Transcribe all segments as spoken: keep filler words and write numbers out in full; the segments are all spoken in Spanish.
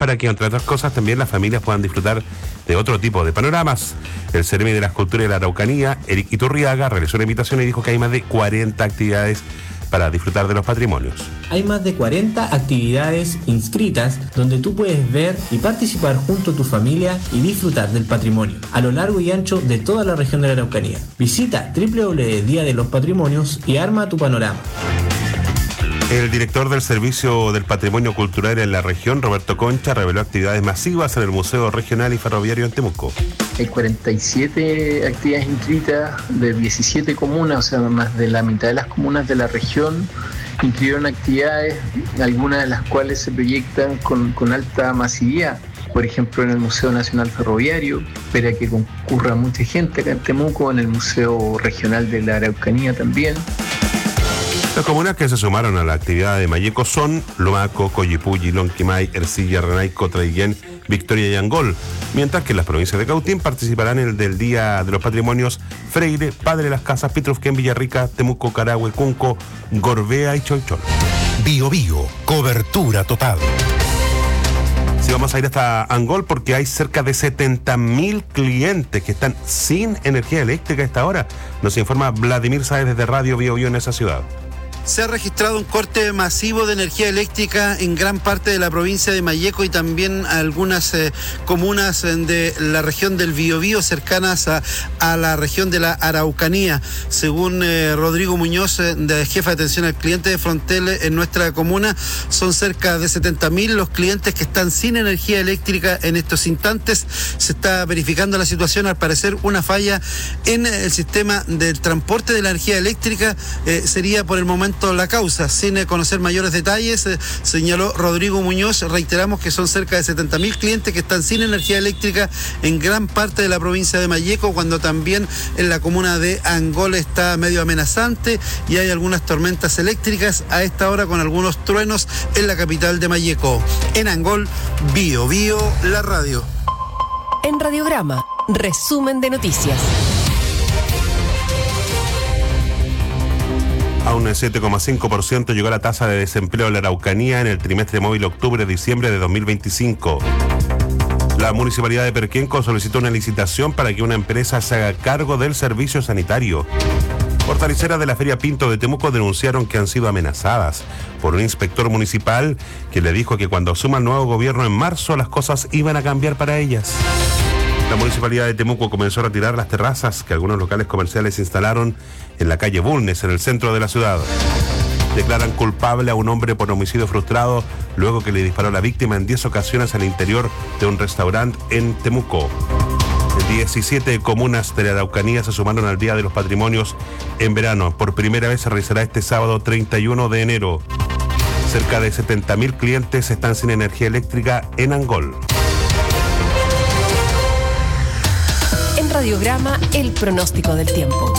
para que, entre otras cosas, también las familias puedan disfrutar de otro tipo de panoramas. El Ceremi de la Escultura de la Araucanía, Eric Iturriaga, realizó una invitación y dijo que hay más de cuarenta actividades para disfrutar de los patrimonios. Hay más de cuarenta actividades inscritas donde tú puedes ver y participar junto a tu familia y disfrutar del patrimonio a lo largo y ancho de toda la región de la Araucanía. Visita doble u doble u doble u punto día de los patrimonios y arma tu panorama. El director del Servicio del Patrimonio Cultural en la región, Roberto Concha, reveló actividades masivas en el Museo Regional y Ferroviario en Temuco. Hay cuarenta y siete actividades inscritas de diecisiete comunas, o sea, más de la mitad de las comunas de la región inscribieron actividades, algunas de las cuales se proyectan con, con alta masividad. Por ejemplo, en el Museo Nacional Ferroviario, espera que concurra mucha gente acá en Temuco, en el Museo Regional de la Araucanía también. Las comunas que se sumaron a la actividad de Malleco son Lumaco, Coyipulli, Lonquimay, Ercilla, Renaico, Traiguén, Victoria y Angol, mientras que las provincias de Cautín participarán en el del Día de los Patrimonios Freire, Padre Las Casas, Pitrufquén, Villarrica, Temuco, Carahue, Cunco, Gorbea y Cholchol. Bio Bio, cobertura total. Sí, vamos a ir hasta Angol porque hay cerca de setenta mil clientes que están sin energía eléctrica a esta hora. Nos informa Vladimir Sáez desde Radio Bio Bio en esa ciudad. Se ha registrado un corte masivo de energía eléctrica en gran parte de la provincia de Malleco y también algunas eh, comunas de la región del Biobío cercanas a, a la región de la Araucanía. Según eh, Rodrigo Muñoz, eh, de jefa de atención al cliente de Frontel en nuestra comuna, son cerca de setenta mil los clientes que están sin energía eléctrica en estos instantes. Se está verificando la situación, al parecer una falla en el sistema del transporte de la energía eléctrica eh, sería por el momento la causa. Sin conocer mayores detalles, eh, señaló Rodrigo Muñoz, reiteramos que son cerca de setenta mil clientes que están sin energía eléctrica en gran parte de la provincia de Malleco, cuando también en la comuna de Angol está medio amenazante y hay algunas tormentas eléctricas a esta hora con algunos truenos en la capital de Malleco. En Angol, Bio Bio, la radio. En Radiograma, resumen de noticias. A un siete coma cinco por ciento llegó la tasa de desempleo en la Araucanía en el trimestre móvil octubre-diciembre de dos mil veinticinco. La Municipalidad de Perquenco solicitó una licitación para que una empresa se haga cargo del servicio sanitario. Hortaliceras de la Feria Pinto de Temuco denunciaron que han sido amenazadas por un inspector municipal que le dijo que cuando asuma el nuevo gobierno en marzo las cosas iban a cambiar para ellas. La Municipalidad de Temuco comenzó a retirar las terrazas que algunos locales comerciales instalaron en la calle Bulnes, en el centro de la ciudad. Declaran culpable a un hombre por homicidio frustrado luego que le disparó a la víctima en diez ocasiones al interior de un restaurante en Temuco. diecisiete comunas de la Araucanía se sumaron al Día de los Patrimonios en verano. Por primera vez se realizará este sábado treinta y uno de enero. Cerca de setenta mil clientes están sin energía eléctrica en Angol. En Radiograma, el pronóstico del tiempo.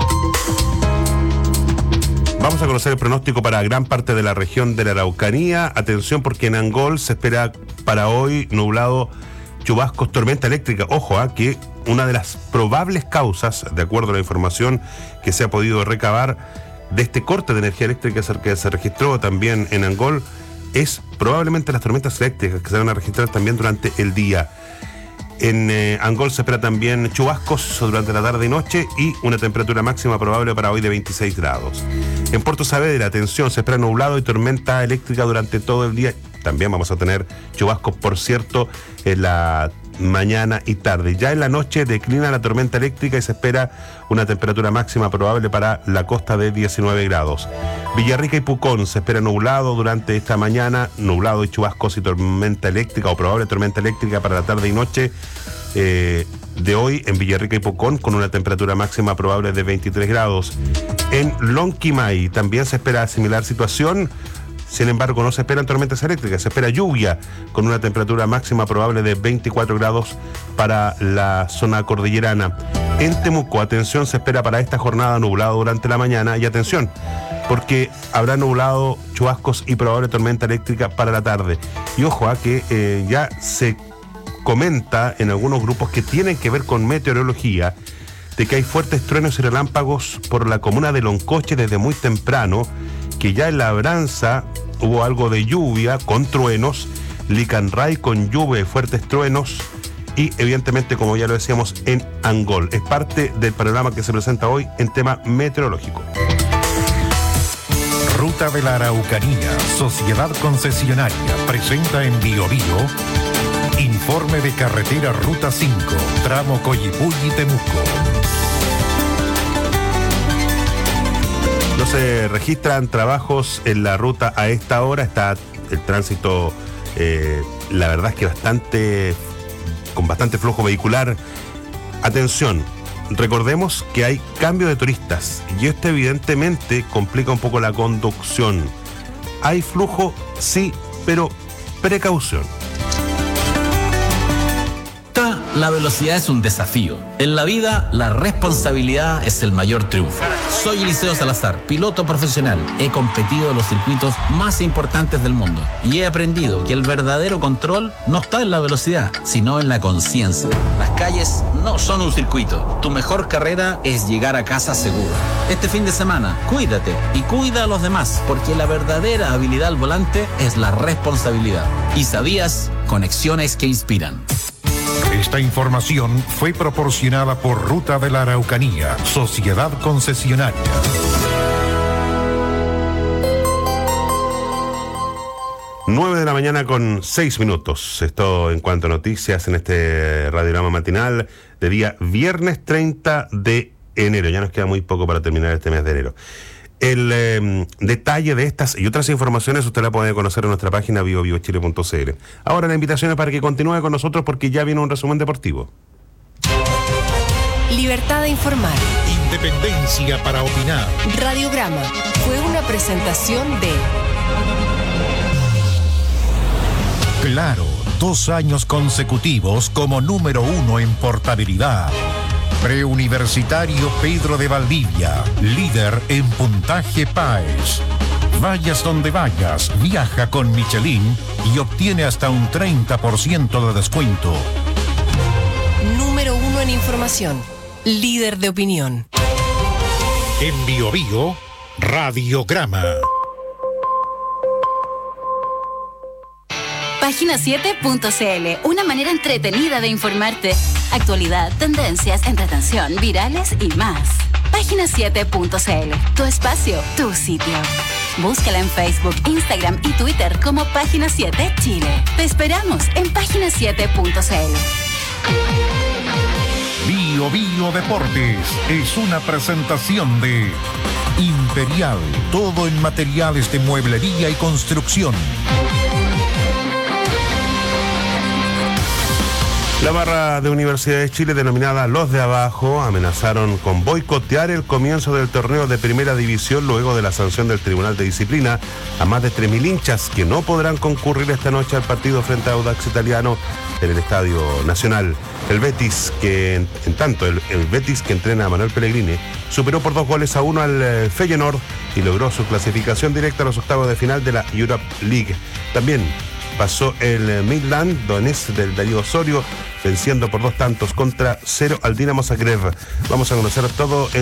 Vamos a conocer el pronóstico para gran parte de la región de la Araucanía. Atención porque en Angol se espera para hoy nublado, chubascos, tormenta eléctrica. Ojo, ¿eh? que una de las probables causas, de acuerdo a la información que se ha podido recabar de este corte de energía eléctrica que se registró también en Angol, es probablemente las tormentas eléctricas que se van a registrar también durante el día. En eh, Angol se espera también chubascos durante la tarde y noche y una temperatura máxima probable para hoy de veintiséis grados. En Puerto Saavedra, atención, se espera nublado y tormenta eléctrica durante todo el día. También vamos a tener chubascos, por cierto, en la mañana y tarde. Ya en la noche declina la tormenta eléctrica y se espera una temperatura máxima probable para la costa de diecinueve grados. Villarrica y Pucón se espera nublado durante esta mañana, nublado y chubascos y tormenta eléctrica o probable tormenta eléctrica para la tarde y noche eh, de hoy en Villarrica y Pucón, con una temperatura máxima probable de veintitrés grados. En Lonquimay también se espera similar situación. Sin embargo, no se esperan tormentas eléctricas, se espera lluvia con una temperatura máxima probable de veinticuatro grados para la zona cordillerana. En Temuco, atención, se espera para esta jornada nublado durante la mañana y atención, porque habrá nublado, chubascos y probable tormenta eléctrica para la tarde. Y ojo a que eh, ya se comenta en algunos grupos que tienen que ver con meteorología de que hay fuertes truenos y relámpagos por la comuna de Loncoche desde muy temprano, que ya en Labranza hubo algo de lluvia con truenos, Licanray con lluvia y fuertes truenos. Y evidentemente, como ya lo decíamos, en Angol. Es parte del panorama que se presenta hoy en tema meteorológico. Ruta de la Araucanía, Sociedad Concesionaria, presenta en Bio Bio informe de carretera Ruta cinco, tramo Coyipulli-Temuco. No se registran trabajos en la ruta a esta hora. Está el tránsito, eh, la verdad es que bastante, con bastante flujo vehicular. Atención, recordemos que hay cambio de turistas y esto evidentemente complica un poco la conducción. Hay flujo, sí, pero precaución. La velocidad es un desafío. En la vida, la responsabilidad es el mayor triunfo. Soy Eliseo Salazar, piloto profesional. He competido en los circuitos más importantes del mundo y he aprendido que el verdadero control no está en la velocidad, sino en la conciencia. Las calles no son un circuito. Tu mejor carrera es llegar a casa seguro. Este fin de semana, cuídate y cuida a los demás, porque la verdadera habilidad al volante es la responsabilidad. ¿Y sabías? Conexiones que inspiran. Esta información fue proporcionada por Ruta de la Araucanía, Sociedad Concesionaria. nueve de la mañana con seis minutos. Esto en cuanto a noticias en este radiograma matinal de día viernes treinta de enero. Ya nos queda muy poco para terminar este mes de enero. El eh, detalle de estas y otras informaciones usted la puede conocer en nuestra página bio bio chile punto c l. Ahora la invitación es para que continúe con nosotros porque ya viene un resumen deportivo. Libertad de informar. Independencia para opinar. Radiograma fue una presentación de Claro, dos años consecutivos como número uno en portabilidad. Preuniversitario Pedro de Valdivia, líder en puntaje PAES. Vayas donde vayas, viaja con Michelin y obtiene hasta un treinta por ciento de descuento. número uno en información, líder de opinión. En Bio Bio, Radiograma. Página siete punto c l, una manera entretenida de informarte. Actualidad, tendencias, entretención, virales y más. Página siete punto c l, tu espacio, tu sitio. Búscala en Facebook, Instagram y Twitter como Página siete Chile. Te esperamos en Página siete punto c l. Bio Bio Deportes es una presentación de Imperial, todo en materiales de mueblería y construcción. La barra de Universidad de Chile, denominada Los de Abajo, amenazaron con boicotear el comienzo del torneo de Primera División luego de la sanción del Tribunal de Disciplina a más de tres mil hinchas que no podrán concurrir esta noche al partido frente a Audax Italiano en el Estadio Nacional. El Betis, que en, en tanto, el, el Betis que entrena a Manuel Pellegrini, superó por dos goles a uno al eh, Feyenoord y logró su clasificación directa a los octavos de final de la Europe League. También pasó el Midland Donetsk del Darío Osorio, venciendo por dos tantos contra cero al Dinamo Zagreb. Vamos a conocer todo en